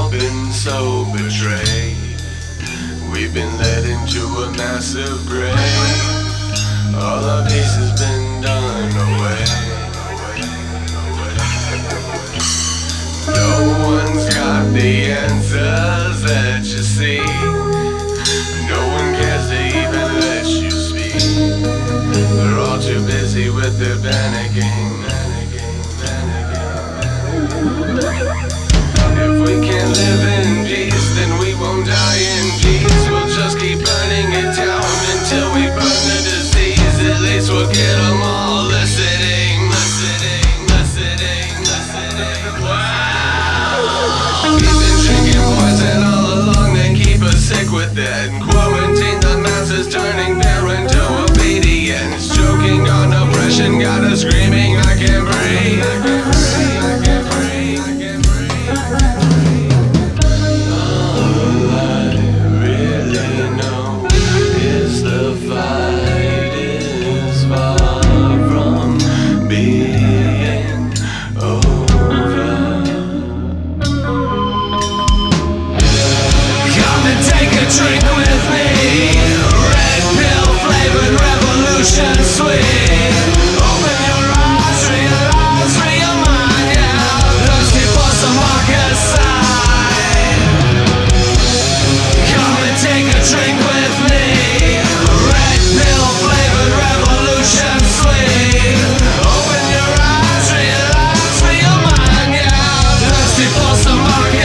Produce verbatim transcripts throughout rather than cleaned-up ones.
been so betrayed. We've been led into a massive grave. All our peace has been done away. No one's got the answers that you see. No one cares to even let you speak. They're all too busy with their panicking. If we can't live in peace, then we won't die in peace. We'll just keep burning it down until we burn the disease. At least we'll get them all listening, listening, listening, listening. Wow. We've been drinking poison all along, they keep us sick with it. Quarantine the masses, turning parent to obedience. Choking on oppression, got us screaming, I can't breathe, I can't breathe, I can't breathe, I can't breathe. All I really know is the fight is far from being over. Come and take a drink with me. Red pill flavored revolution sweet. Open your eyes, realize, real mind, yeah. Thirsty for some Marcasite. Come and take a drink with me. Red pill flavored revolution sweet. Open your eyes, realize, real mind, yeah. Thirsty for some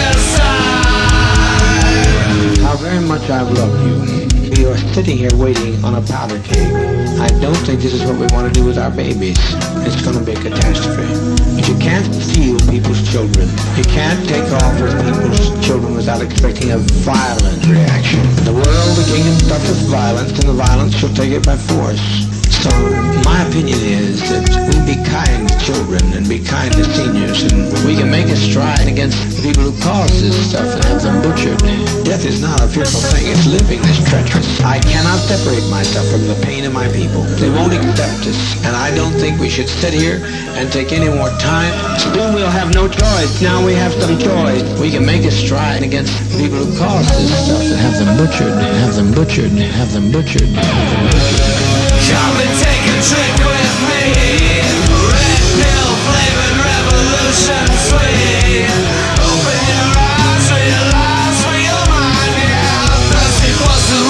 Marcasite. How very much I've loved you. You are sitting here waiting on a powder keg. I don't think this is what we want to do with our babies. It's going to be a catastrophe. But you can't steal people's children. You can't take off with people's children without expecting a violent reaction. The world, the kingdom suffereth violence, and the violence shall take it by force. So my opinion is that we be kind to children and be kind to seniors, and we can make a stride against the people who cause this stuff and have them butchered. Death is not a fearful thing. It's living that's treacherous. I cannot separate myself from the pain of my people. They won't accept us, and I don't think we should sit here and take any more time. Soon we'll have no choice. Now we have some choice. We can make a stride against the people who cause this stuff and have them butchered, have them butchered, have them butchered, have them butchered. Come and take a drink with me. Red pill flavored revolution sweet. Open your eyes, realize, real mind, yeah. Thirsty for some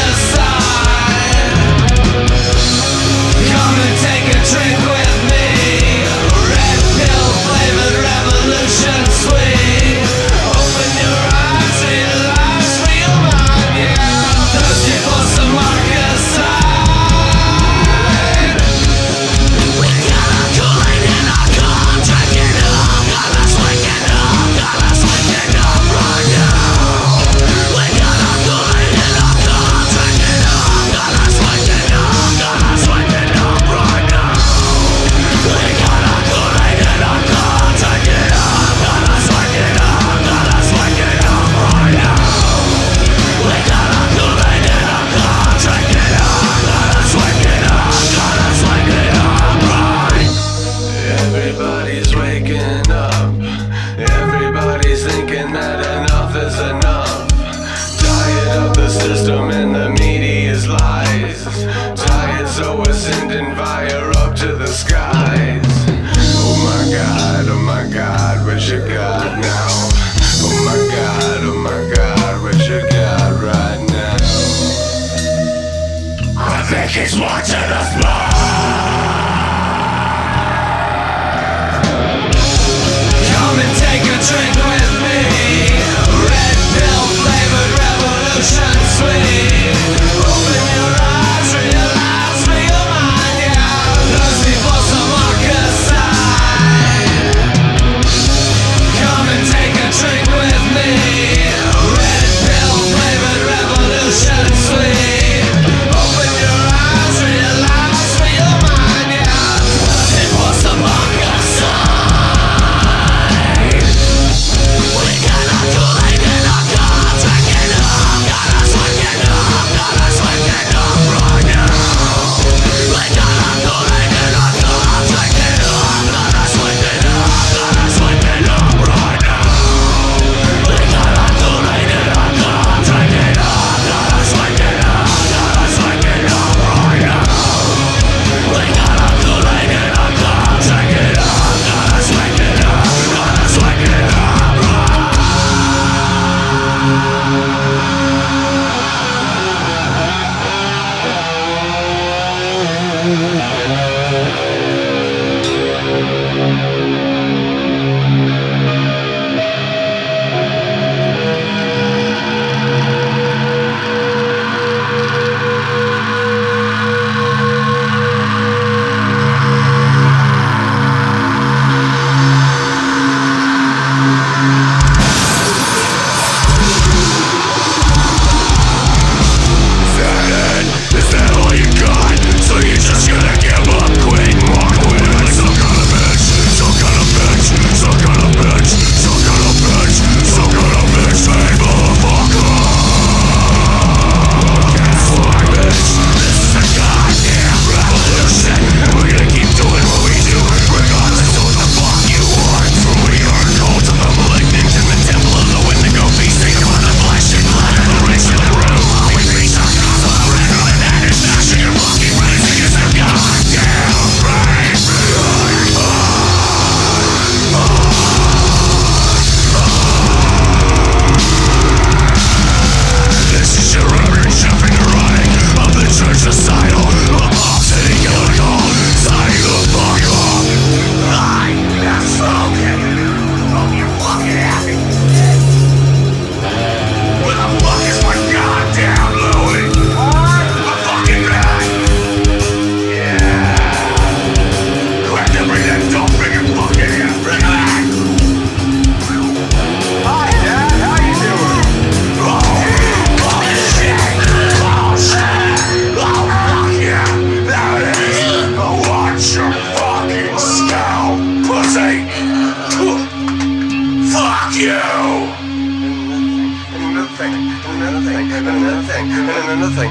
Marcasite. Come and take a drink with me. Red pill flavored revolution sweet. Open your eyes, realize, real mind, yeah. Thirsty for some Marcasite. Everybody's waking up. Everybody's thinking that enough is enough. Tired of the system and the media's lies. Tired, so we're sending fire up to the skies. Oh my God, oh my God, what you got now? Oh my God, oh my God, what you got right now? I think he's watching us burn. Come and take a drink with me. Red pill flavored revolution sweet. Open your eyes, realize, real mind, yeah. Thirsty for some Marcasite.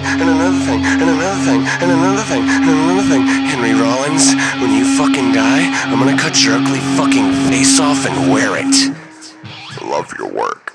and another thing, and another thing, and another thing, and another thing. Henry Rollins, when you fucking die, I'm gonna cut your ugly fucking face off and wear it. Love your work.